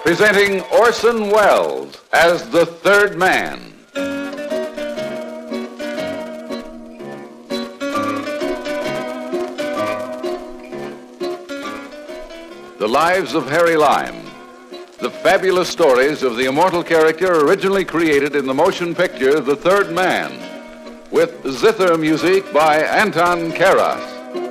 Presenting Orson Welles as the Third Man. The Lives of Harry Lime. The fabulous stories of the immortal character originally created in the motion picture The Third Man, with zither music by Anton Karas.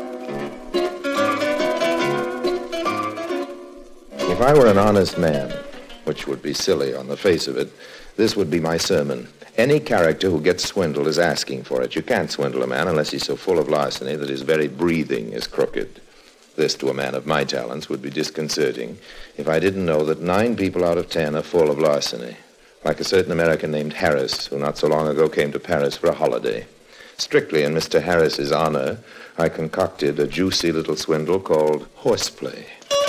If I were an honest man, which would be silly on the face of it, this would be my sermon. Any character who gets swindled is asking for it. You can't swindle a man unless he's so full of larceny that his very breathing is crooked. This, to a man of my talents, would be disconcerting if I didn't know that 9 people out of 10 are full of larceny, like a certain American named Harris, who not so long ago came to Paris for a holiday. Strictly in Mr. Harris's honor, I concocted a juicy little swindle called horseplay.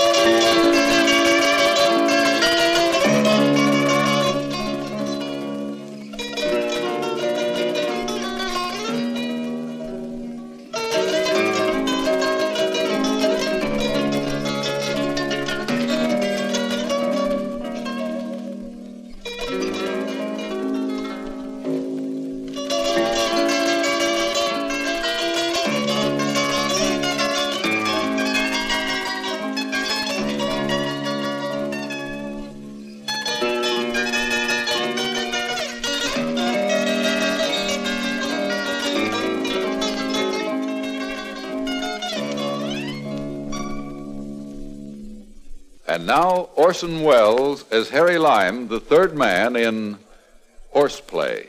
And now, Orson Welles as Harry Lime, the Third Man in Horseplay.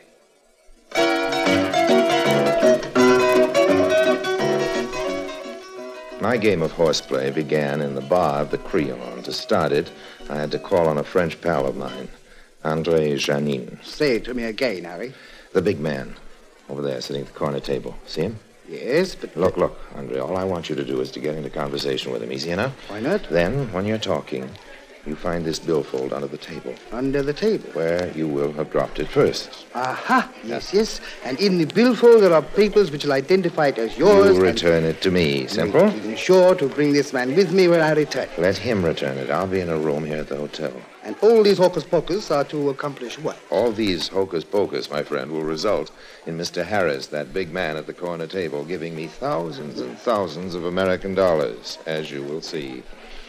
My game of horseplay began in the bar of the Crillon. To start it, I had to call on a French pal of mine, André Janin. Say it to me again, Harry. The big man, over there, sitting at the corner table. See him? Yes, but... Look, Andre, all I want you to do is to get into conversation with him. Easy enough? Why not? Then, when you're talking, you find this billfold under the table. Under the table? Where you will have dropped it first. Aha, yes. And in the billfold there are papers which will identify it as yours. You return it to me. Simple? Be sure to bring this man with me when I return. Let him return it. I'll be in a room here at the hotel. And all these hocus-pocus are to accomplish what? All these hocus-pocus, my friend, will result in Mr. Harris, that big man at the corner table, giving me thousands and thousands of American dollars, as you will see.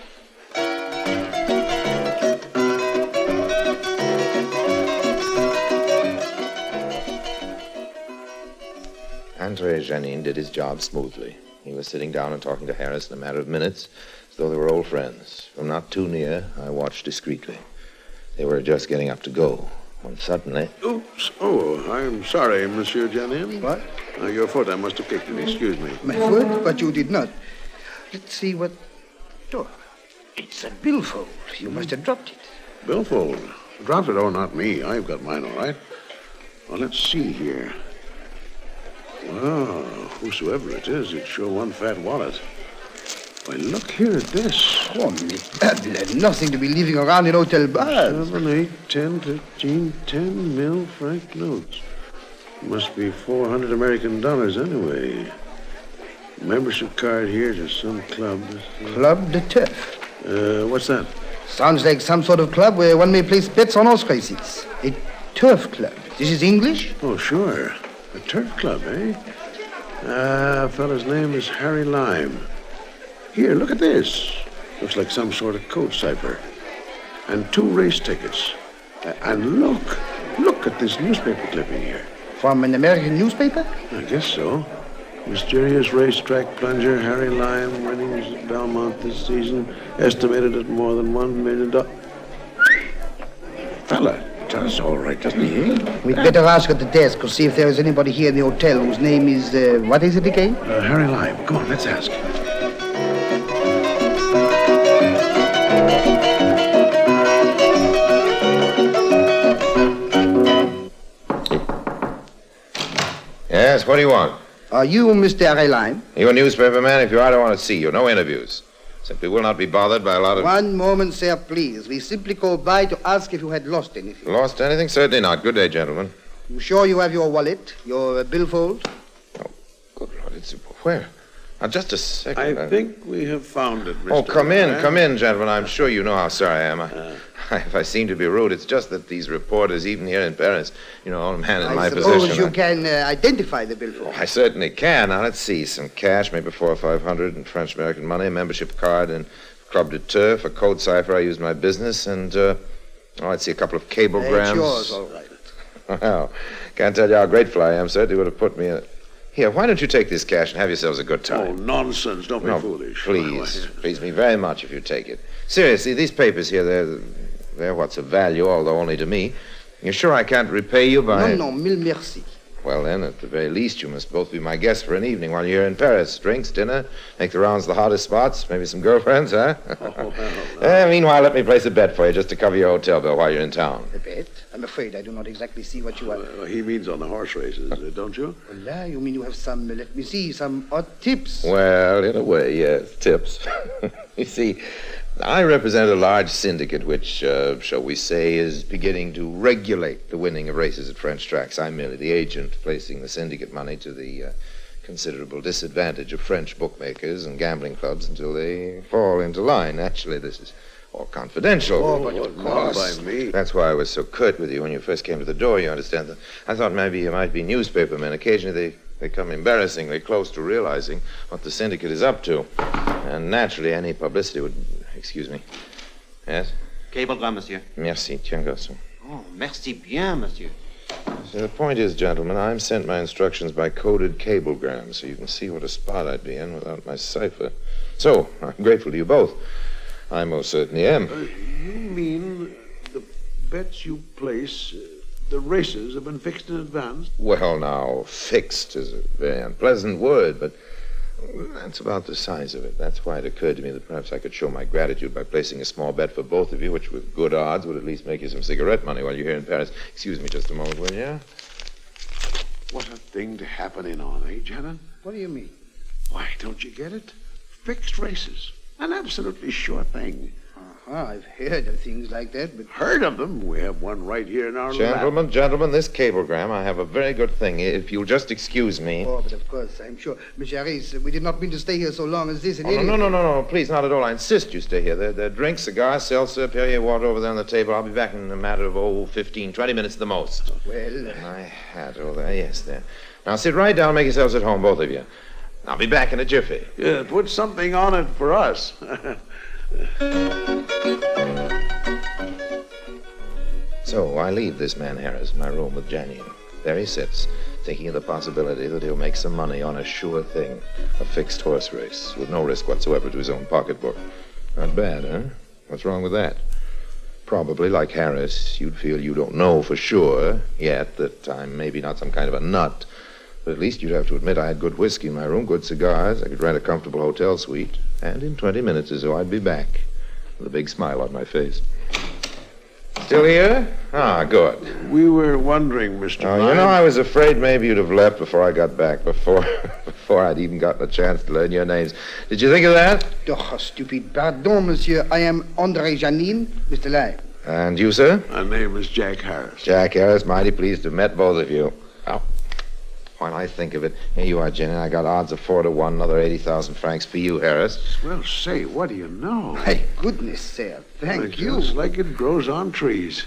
André Janin did his job smoothly. He was sitting down and talking to Harris in a matter of minutes, as though they were old friends. From not too near, I watched discreetly. They were just getting up to go, when suddenly... Oops. Oh, I'm sorry, Monsieur Janin. What? Your foot, I must have kicked it. Excuse me. My foot? But you did not. Let's see what... Oh, it's a billfold. You must have dropped it. Billfold? Dropped it? Oh, not me. I've got mine all right. Well, let's see here. Well, whosoever it is, it's sure one fat wallet. Why, look here at this. Oh, me badlet. Nothing to be leaving around in hotel bars. 7, 8, 10, 15, 10 mil franc notes. Must be 400 American dollars anyway. Membership card here to some club. Club de Turf. What's that? Sounds like some sort of club where one may place bets on horse races. A turf club. This is English? Oh, sure. A turf club, eh? Fellow's name is Harry Lime. Here, look at this. Looks like some sort of code cipher. And 2 race tickets. And look at this newspaper clipping here. From an American newspaper? I guess so. Mysterious racetrack plunger Harry Lime winnings at Belmont this season, estimated at more than $1 million. Fella, does all right, doesn't he? We'd better ask at the desk or see if there is anybody here in the hotel whose name is, what is it again? Harry Lime. Come on, let's ask. Yes, what do you want? Are you Mr. Harry Lime? You a newspaper man? If you are, I don't want to see you. No interviews. Simply will not be bothered by a lot of... One moment, sir, please. We simply called by to ask if you had lost anything. Lost anything? Certainly not. Good day, gentlemen. You sure you have your wallet, your billfold? Oh, good Lord, it's... Where? Now, just a second. I think we have found it, Mr. Oh, come in, gentlemen. I'm sure you know how sorry I am. if I seem to be rude, it's just that these reporters, even here in Paris, a man in my I position... suppose you can identify the billfold. I certainly can. Now, let's see. Some cash, maybe 400 or 500 in French-American money, a membership card in Club de Turf, a code cipher I use in my business, and, let's see, a couple of cablegrams. It's yours, all right. Well, can't tell you how grateful I am, sir. They would have put me in... Here, why don't you take this cash and have yourselves a good Oh, time? nonsense. Don't be foolish. Please. Please me very much if you take it. Seriously, these papers here, they're what's of value, although only to me. You're sure I can't repay you by... No, mille merci. Well, then, at the very least, you must both be my guests for an evening while you're in Paris. Drinks, dinner, make the rounds the hottest spots, maybe some girlfriends, huh? Meanwhile, let me place a bet for you just to cover your hotel bill while you're in town. A bet? I'm afraid I do not exactly see what you are... He means on the horse races, don't you? Voila, you mean you have some, let me see, some odd tips? Well, in a way, yes, tips. You see, I represent a large syndicate which, shall we say, is beginning to regulate the winning of races at French tracks. I'm merely the agent placing the syndicate money to the considerable disadvantage of French bookmakers and gambling clubs until they fall into line. Actually, this is all confidential. Oh, but of Not course. by me. That's why I was so curt with you when you first came to the door, you understand. I thought maybe you might be newspaper men. Occasionally they come embarrassingly close to realizing what the syndicate is up to. And naturally, any publicity would... Excuse me. Yes? Cablegram, monsieur. Merci, tiens, garçon. Oh, merci bien, monsieur. So the point is, gentlemen, I'm sent my instructions by coded cablegram, so you can see what a spot I'd be in without my cipher. So, I'm grateful to you both. I most certainly am. You mean the bets you place, the races have been fixed in advance? Well, now, fixed is a very unpleasant word, but that's about the size of it. That's why it occurred to me that perhaps I could show my gratitude by placing a small bet for both of you, which with good odds would at least make you some cigarette money while you're here in Paris. Excuse me just a moment, will you? What a thing to happen in on, eh, Janet? What do you mean? Why, don't you get it? Fixed races. An absolutely sure thing. I've heard of things like that, but... Heard of them? We have one right here in our lap. Gentlemen, this cablegram, I have a very good thing. If you'll just excuse me. Oh, but of course, I'm sure. Monsieur Harris, we did not mean to stay here so long as this. No, please, not at all. I insist you stay here. There are drinks, cigars, seltzer, Perrier water over there on the table. I'll be back in a matter of, 15, 20 minutes at the most. Well... My hat over there, yes, there. Now sit right down, make yourselves at home, both of you. I'll be back in a jiffy. Yeah, put something on it for us. So I leave this man Harris in my room with Janine. There he sits, thinking of the possibility that he'll make some money on a sure thing, a fixed horse race, with no risk whatsoever to his own pocketbook. Not bad, huh? What's wrong with that? Probably, like Harris, you'd feel you don't know for sure yet that I'm maybe not some kind of a nut. But at least you'd have to admit I had good whiskey in my room, good cigars, I could rent a comfortable hotel suite, and in 20 minutes or so I'd be back, with a big smile on my face. Still here? Ah, good. We were wondering, Mr. Oh, I was afraid maybe you'd have left before I got back, before I'd even gotten a chance to learn your names. Did you think of that? Oh, stupid. Pardon, monsieur. I am André Janine, Mr. Lime. And you, sir? My name is Jack Harris. Jack Harris, mighty pleased to have met both of you. Oh, when I think of it, here you are, Jenny. I got odds of 4 to 1, another 80,000 francs for you, Harris. Well, say, what do you know? My goodness, sir. Thank you. It's like it grows on trees.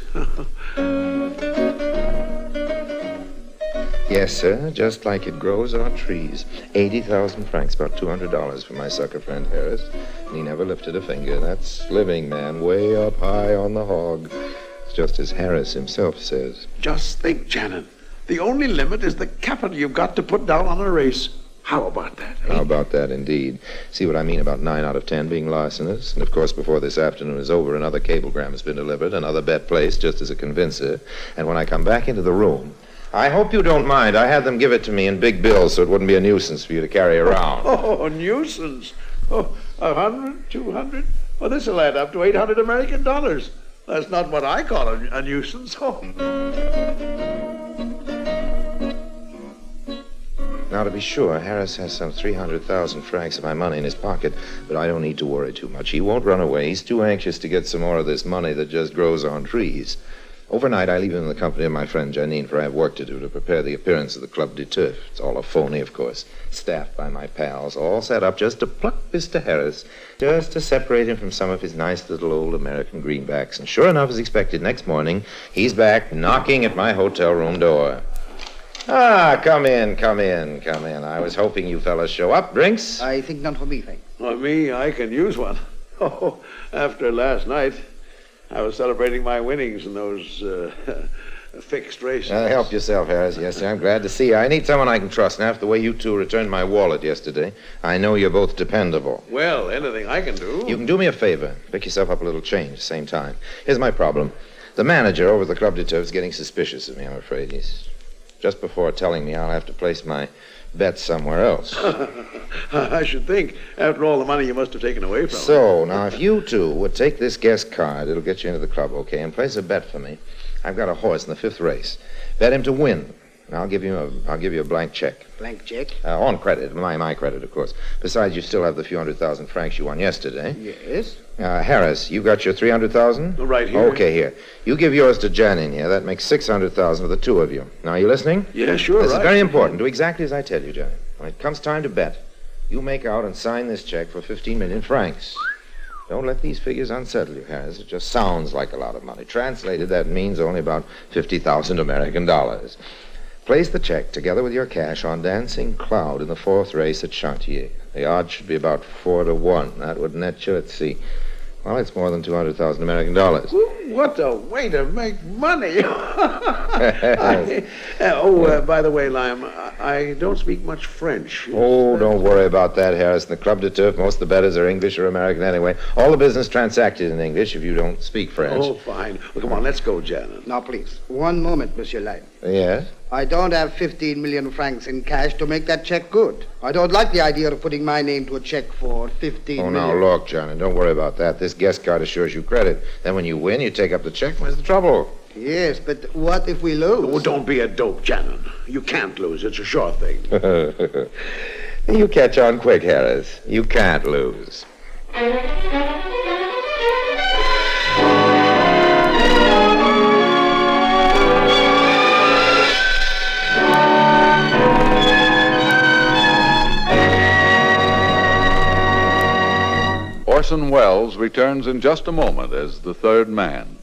Yes, sir, just like it grows on trees. 80,000 francs, about $200 for my sucker friend Harris. And he never lifted a finger. That's living, man, way up high on the hog. It's just as Harris himself says. Just think, Janet. The only limit is the capital you've got to put down on a race. How about that? How about that, indeed? See what I mean about 9 out of 10 being larcenous? And, of course, before this afternoon is over, another cablegram has been delivered, another bet placed, just as a convincer. And when I come back into the room, I hope you don't mind. I had them give it to me in big bills so it wouldn't be a nuisance for you to carry around. Oh, nuisance. Oh, 100, 200? Well, this will add up to 800 American dollars. That's not what I call a nuisance. Oh. Now, to be sure, Harris has some 300,000 francs of my money in his pocket, but I don't need to worry too much. He won't run away. He's too anxious to get some more of this money that just grows on trees. Overnight, I leave him in the company of my friend Janine, for I have work to do to prepare the appearance of the Club de Turf. It's all a phony, of course. Staffed by my pals, all set up just to pluck Mr. Harris, just to separate him from some of his nice little old American greenbacks. And sure enough, as expected, next morning, he's back knocking at my hotel room door. Ah, come in. I was hoping you fellas show up. Drinks? I think none for me, thanks. Well, me, I can use one. Oh, after last night, I was celebrating my winnings in those fixed races. Help yourself, Harris. Yes, sir. I'm glad to see you. I need someone I can trust. And after the way you two returned my wallet yesterday, I know you're both dependable. Well, anything I can do. You can do me a favor. Pick yourself up a little change at the same time. Here's my problem. The manager over at the Club de Turf is getting suspicious of me, I'm afraid. He's just before telling me I'll have to place my bet somewhere else. I should think, after all the money you must have taken away from So, now, if you two would take this guest card, it'll get you into the club, okay, and place a bet for me. I've got a horse in the 5th race. Bet him to win. And I'll give you a blank check. Blank check? On credit, my credit, of course. Besides, you still have the few 100,000 francs you won yesterday. Yes. Harris, you got your 300,000? Right here. Okay, here. You give yours to Janin here. That makes 600,000 for the two of you. Now, are you listening? Yeah, sure, This right. is very important. Do exactly as I tell you, Janin. When it comes time to bet, you make out and sign this check for 15 million francs. Don't let these figures unsettle you, Harris. It just sounds like a lot of money. Translated, that means only about 50,000 American dollars. Place the check together with your cash on Dancing Cloud in the 4th race at Chantilly. The odds should be about 4-1. That would net you, let's see. Well, it's more than 200,000 American dollars. What a way to make money. By the way, Lime, I don't speak much French. Oh, don't worry about that, Harris. In the Club de Turf, most of the bettors are English or American anyway. All the business transacted in English if you don't speak French. Oh, fine. Well, come on, let's go, Janet. Now, please, one moment, Monsieur Lime. Yes? I don't have 15 million francs in cash to make that check good. I don't like the idea of putting my name to a check for 15 Oh, million. now, look, John, and don't worry about that. This guest card assures you credit. Then when you win, you take up the check. Where's the trouble? Yes, but what if we lose? Oh, don't be a dope, Janet. You can't lose. It's a sure thing. You catch on quick, Harris. You can't lose. Orson Welles returns in just a moment as the third man.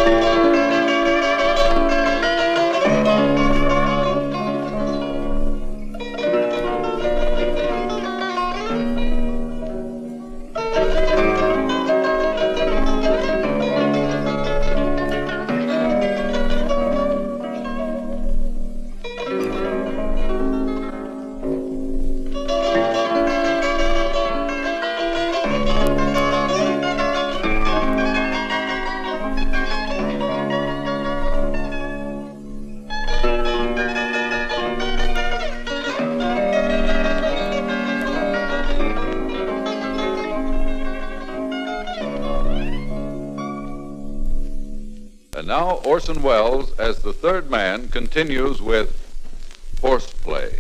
And now Orson Welles, as the third man, continues with Horseplay.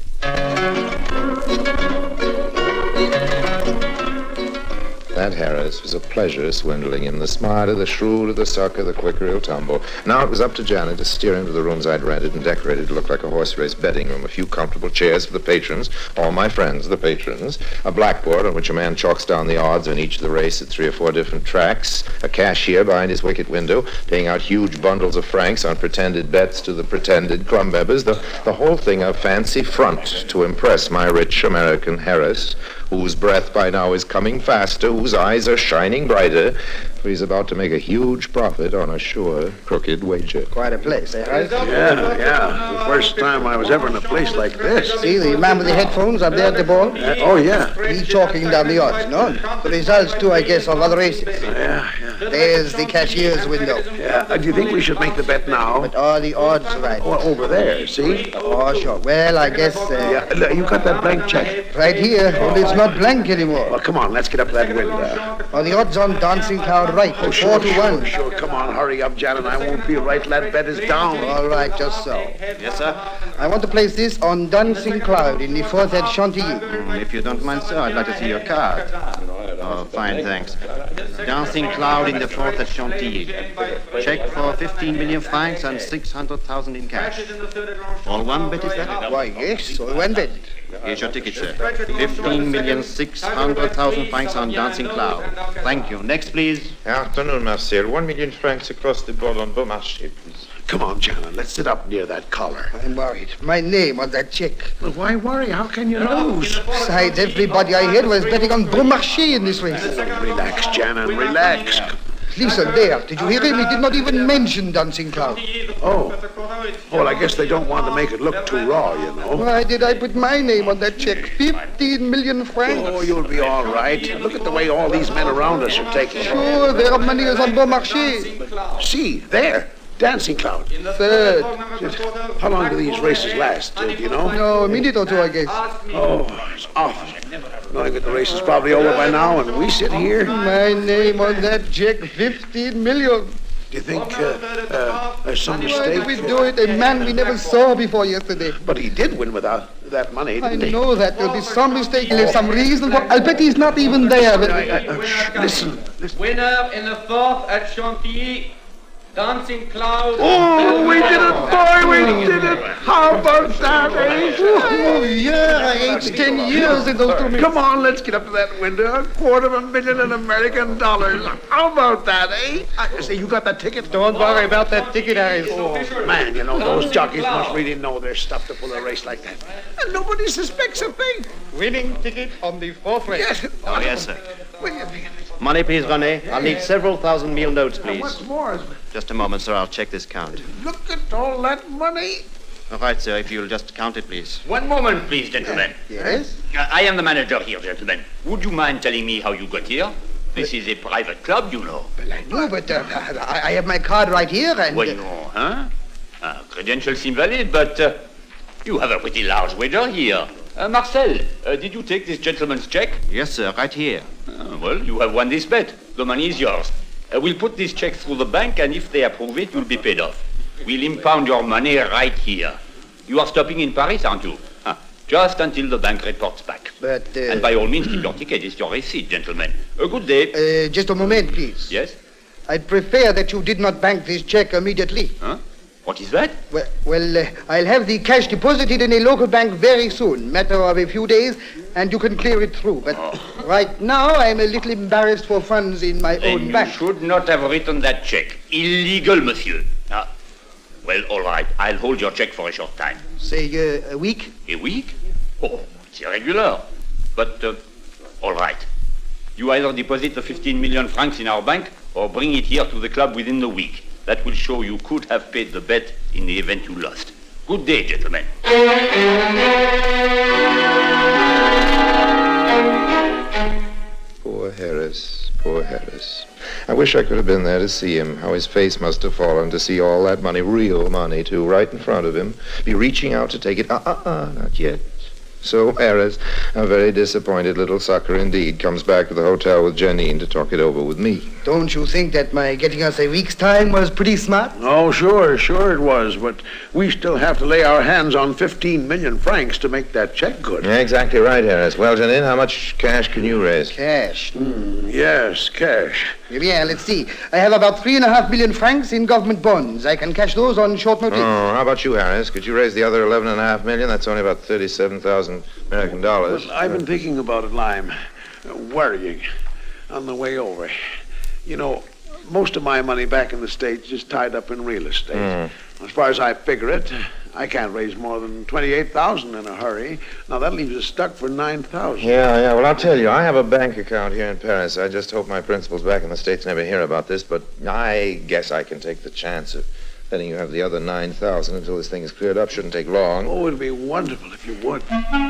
That Harris was a pleasure swindling him. The smarter, the shrewder, the sucker, the quicker he'll tumble. Now it was up to Janet to steer him to the rooms I'd rented and decorated to look like a horse race betting room. A few comfortable chairs for the patrons, all my friends, the patrons. A blackboard on which a man chalks down the odds on each of the race at 3 or 4 different tracks. A cashier behind his wicket window, paying out huge bundles of francs on pretended bets to the pretended club members. The whole thing a fancy front to impress my rich American Harris, whose breath by now is coming faster, whose eyes are shining brighter, for he's about to make a huge profit on a sure crooked wager. Quite a place, eh, Harris? Yeah. The first time I was ever in a place like this. See, the man with the headphones up there at the ball? Oh, yeah. He's chalking down the odds, no? The results, too, I guess, of other races. Yeah. There's the cashier's window. Yeah. Do you think we should make the bet now? But are the odds right? Oh, over there, see? Oh, sure. Well, I guess... Yeah, look, you got that blank check? Right here, only it's not blank anymore. Well, come on, let's get up to that window. Are the odds on Dancing Cloud right? Oh, 4-1. Sure. Come on, hurry up, Janet. I won't be right. That bet is down. All right, just so. Yes, sir. I want to place this on Dancing Cloud in the 4th at Chantilly. If you don't mind, sir, I'd like to see your card. Oh, fine, thanks. Dancing Cloud found in the fort at Chantilly. Check for 15 million francs and 600,000 in cash. All one bet, is that? Why, yes, all one bet. Here's your ticket, sir. 15,600,000 francs on Dancing Cloud. Thank you. Next, please. Afternoon, Marcel. 1 million francs across the board on Beaumarchais, please. Come on, Janet, let's sit up near that collar. I'm worried. My name on that check. Well, why worry? How can you lose? Besides, everybody I heard was betting on Beaumarchais in this race. Relax, Janet, relax. Listen, there. Did you hear him? He did not even mention Dancing Cloud. Oh. Well, I guess they don't want to make it look too raw, you know. Why did I put my name on that check? 15 million francs. Oh, you'll be all right. Look at the way all these men around us are taking it. Sure, their money is on Beaumarchais. See, there. Dancing Cloud. Third. How long do these races last? Do you know? No, a minute or two, I guess. Oh, it's awful. Knowing that the race is probably over by now, and we sit here. My name on that check, 15 million. Do you think there's some Why mistake? did we do it? A man we never saw before yesterday. But he did win without that money, I didn't he? know that. There'll be some mistake. There's some reason for... I'll bet he's not even there. But... Listen. Winner in the fourth at Chantilly, Dancing Cloud. Oh, we did it, boy, we did it. How about that, eh? Oh, yeah, I aged 10 years in those 2 minutes. Come on, let's get up to that window. $250,000 in American dollars. How about that, eh? I say, you got that ticket? Don't worry about that ticket, Harris. Oh, man, you know, those jockeys must really know their stuff to pull a race like that. And nobody suspects a thing. Winning ticket on the fourth race. Yes. Oh, yes, sir. What do you think? Money, please, René. I'll need several thousand meal notes, please. What's more, Just a moment, sir. I'll check this count. look at all that money. All right, sir. If you'll just count it, please. One moment, please, gentlemen. Yes? I am the manager here, gentlemen. Would you mind telling me how you got here? This is a private club, you know. Well, I know, but I have my card right here and... Well, no, huh? Credentials seem valid, but you have a pretty large wager here. Marcel, did you take this gentleman's check? Yes, sir. Right here. Well, you have won this bet. The money is yours. We'll put this check through the bank, and if they approve it, you'll be paid off. We'll impound your money right here. You are stopping in Paris, aren't you? Just until the bank reports back. But... And by all means, keep your ticket. It's your receipt, gentlemen. A good day. just a moment, please. Yes? I'd prefer that you did not bank this check immediately. Huh? What is that? Well, I'll have the cash deposited in a local bank very soon, matter of a few days, and you can clear it through. But right now, I'm a little embarrassed for funds in my Then own you bank. should not have written that check. Illegal, monsieur. Well, all right. I'll hold your check for a short time. Say, a week? A week? Oh, it's irregular. But, all right. You either deposit the 15 million francs in our bank or bring it here to the club within the week. That will show you could have paid the bet in the event you lost. Good day, gentlemen. Poor Harris, poor Harris. I wish I could have been there to see him, how his face must have fallen to see all that money, real money, too, right in front of him, be reaching out to take it. Not yet. So Harris, a very disappointed little sucker indeed, comes back to the hotel with Janine to talk it over with me. Don't you think that my getting us a week's time was pretty smart? Oh, sure it was. But we still have to lay our hands on 15 million francs to make that check good. Yeah, exactly right, Harris. Well, Janine, how much cash can you raise? Cash. Yes, cash. Yeah, let's see. I have about 3.5 million francs in government bonds. I can cash those on short notice. Oh, how about you, Harris? Could you raise the other 11.5 million? That's only about 37,000 American dollars. Well, I've been thinking about it, Lime. Worrying on the way over. You know, most of my money back in the States is tied up in real estate. As far as I figure it, I can't raise more than 28,000 in a hurry. Now, that leaves us stuck for 9,000. Yeah. Well, I'll tell you, I have a bank account here in Paris. I just hope my principals back in the States never hear about this, but I guess I can take the chance of letting you have the other 9,000 until this thing is cleared up. Shouldn't take long. Oh, it'd be wonderful if you would.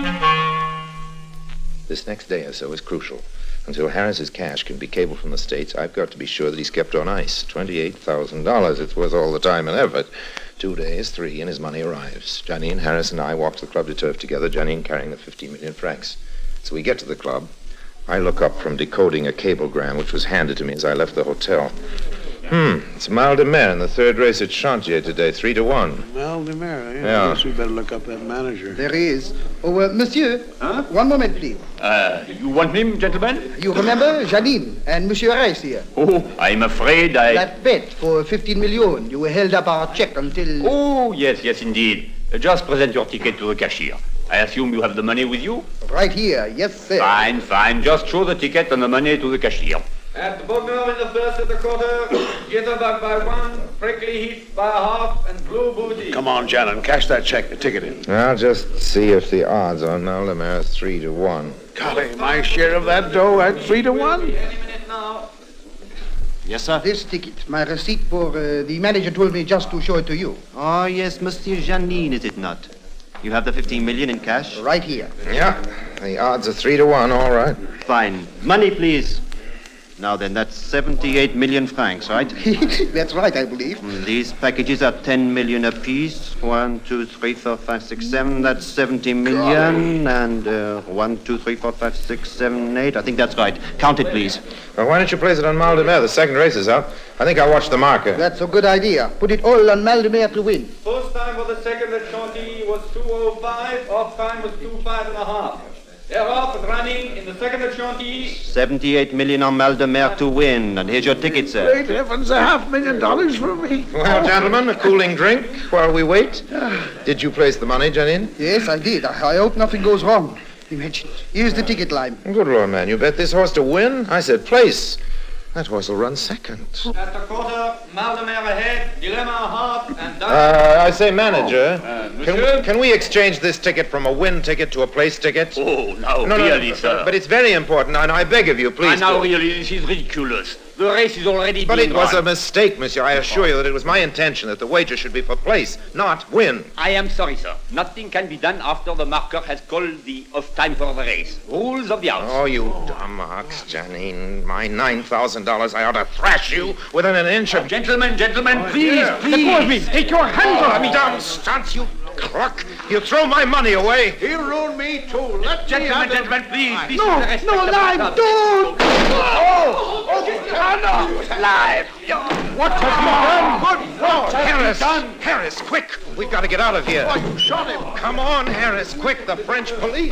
This next day or so is crucial. Until Harris's cash can be cabled from the States, I've got to be sure that he's kept on ice. $28,000. It's worth all the time and effort. 2 days, 3, and his money arrives. Janine, Harris, and I walk to the Club de Turf together, Janine carrying the 15 million francs. So we get to the club. I look up from decoding a cablegram which was handed to me as I left the hotel. It's Mal de Mer in the third race at Chantier today, 3-1. Mal de Mer, Yeah. I guess we better look up that manager. There he is. Oh, monsieur. Huh? One moment, please. You want him, gentlemen? You remember Janine and Monsieur Rice here? Oh, I'm afraid I... That bet for 15 million. You held up our check until... Oh, yes, indeed. Just present your ticket to the cashier. I assume you have the money with you? Right here. Yes, sir. Fine. Just show the ticket and the money to the cashier. At Bogner in the first of the quarter, Jitterbug by 1, Prickly Heath by a half, and Blue Booty. Come on, Janet, cash that check, the ticket in. I'll just see if the odds on Mal de Mer is 3-1. Golly, my share of that dough at 3-1? Any minute now. Yes, sir. This ticket, my receipt for the manager told me just to show it to you. Oh, yes, Monsieur Janine, is it not? You have the 15 million in cash? Right here. Yeah, the odds are 3-1, all right. Fine. Money, please. Now then, that's 78 million francs, right? That's right, I believe. These packages are 10 million apiece. 1, 2, 3, 4, 5, 6, 7. That's 70 million. And 1, 2, 3, 4, 5, 6, 7, 8. I think that's right. Count it, please. Well, why don't you place it on Mal de Mer? The second race is out. I think I'll watch the marker. That's a good idea. Put it all on Mal de Mer to win. First time for the second at Chantilly was 2:05. Off time was 2:05 and a half. They're off and running in the second at Chantilly. 78 million on Mal de Mer to win. And here's your ticket, sir. Great heavens, $500,000 for me. Well, gentlemen, a cooling drink while we wait. Did you place the money, Janine? Yes, I did. I hope nothing goes wrong. Imagine. Here's the ticket line. Good Lord, man. You bet this horse to win? I said place. That horse will run second. At the quarter, Mal de Mer ahead, Dilemma a half, and I say, manager, monsieur? can we exchange this ticket from a win ticket to a place ticket? Oh, now, No, really, sir. But it's very important, and I beg of you, please. now, do. really, this is ridiculous. The race is already But being it was run. a mistake, monsieur. I assure you that it was my intention that the wager should be for place, not win. I am sorry, sir. Nothing can be done after the marker has called the off time for the race. Rules of the house. Oh, you dumb ox, Janine. My $9,000, I ought to thrash you within an inch of... Gentlemen, please. Let go of me. Take your hands off me. Dumb stunts, you crook. You throw my money away. He ruined me, too. Let Gentlemen, please. This No, is the respect no, of the Lime, club. don't! Live. What have you done? Good Lord. Harris, Harris, quick. We've got to get out of here. Oh, you shot him. Come on, Harris, quick. The French police.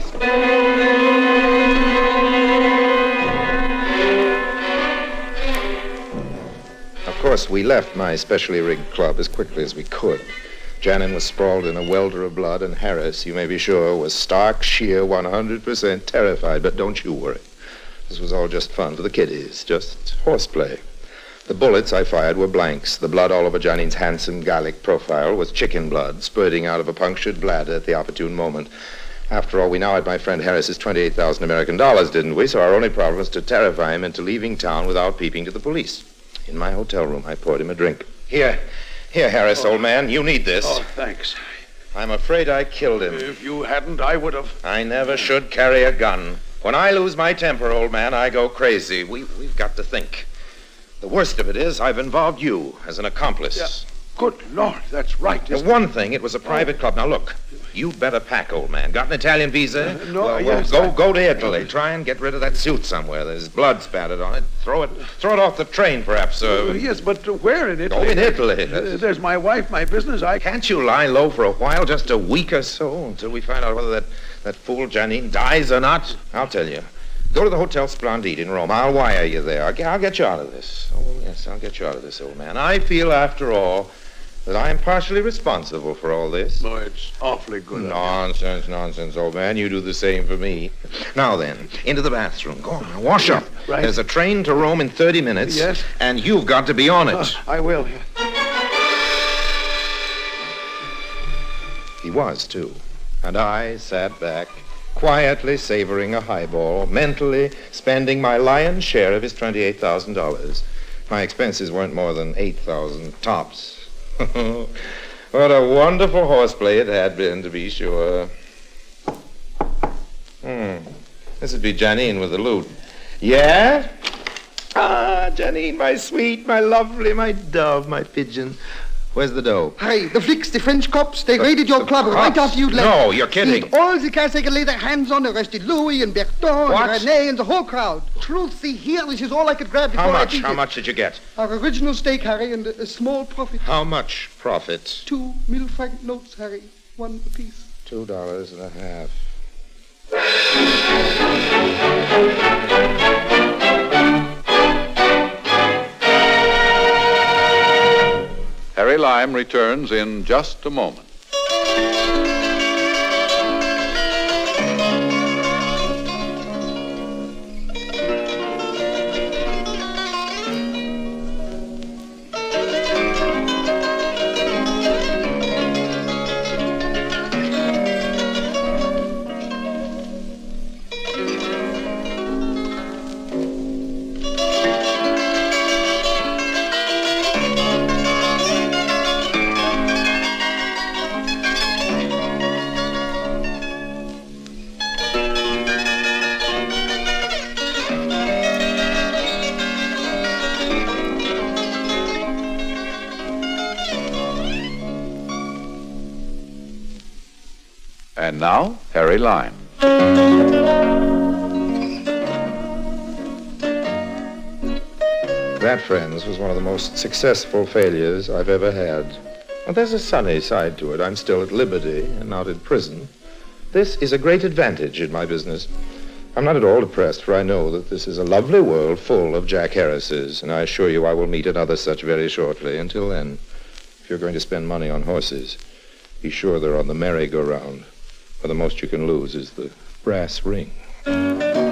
Of course, we left my specially rigged club as quickly as we could. Janine was sprawled in a welter of blood, and Harris, you may be sure, was stark, sheer, 100% terrified. But don't you worry. This was all just fun for the kiddies, just horseplay. The bullets I fired were blanks. The blood all over Janine's handsome Gallic profile was chicken blood, spurting out of a punctured bladder at the opportune moment. After all, we now had my friend Harris's 28,000 American dollars, didn't we? So our only problem was to terrify him into leaving town without peeping to the police. In my hotel room, I poured him a drink. Here, Harris, old man, you need this. Oh, thanks. I'm afraid I killed him. If you hadn't, I would have. I never should carry a gun. When I lose my temper, old man, I go crazy. We've got to think. The worst of it is I've involved you as an accomplice. Yeah. Good Lord, that's right. There's one thing, it was a private club. Now, look, you'd better pack, old man. Got an Italian visa? No, well, yes, go to Italy. Try and get rid of that suit somewhere. There's blood spattered on it. Throw it off the train, perhaps. Yes, but where in Italy? Oh, in Italy. That's- There's my wife, my business. Can't you lie low for a while, just a week or so, until we find out whether that fool Janine dies or not? I'll tell you. Go to the Hotel Splendide in Rome. I'll wire you there. I'll get you out of this. Oh, yes, I'll get you out of this, old man. I feel, after all, that I am partially responsible for all this. Oh, it's awfully good. Nonsense, old man. You do the same for me. Now then, into the bathroom. Go on, wash up. Right. There's a train to Rome in 30 minutes. Yes. And you've got to be on it. I will. He was, too. And I sat back, quietly savoring a highball, mentally spending my lion's share of his $28,000. My expenses weren't more than $8,000 tops. What a wonderful horseplay it had been, to be sure. This would be Janine with the loot. Yeah? Ah, Janine, my sweet, my lovely, my dove, my pigeon. Where's the dough? Harry, the flicks, the French cops, they raided your club right after you'd left. No, you're kidding. Seized all the cash they could lay their hands on, arrested Louis and Berton What? and René and the whole crowd. Truth, see here, this is all I could grab before How I much? beat How it. much did you get? Our original stake, Harry, and a small profit. How much profit? 2 mille-franc notes, Harry. 1 apiece. $2.50. Harry Lime returns in just a moment. And now, Harry Lime. That, friends, was one of the most successful failures I've ever had. Well, there's a sunny side to it. I'm still at liberty and not in prison. This is a great advantage in my business. I'm not at all depressed, for I know that this is a lovely world full of Jack Harrises, and I assure you I will meet another such very shortly. Until then, if you're going to spend money on horses, be sure they're on the merry-go-round, for the most you can lose is the brass ring.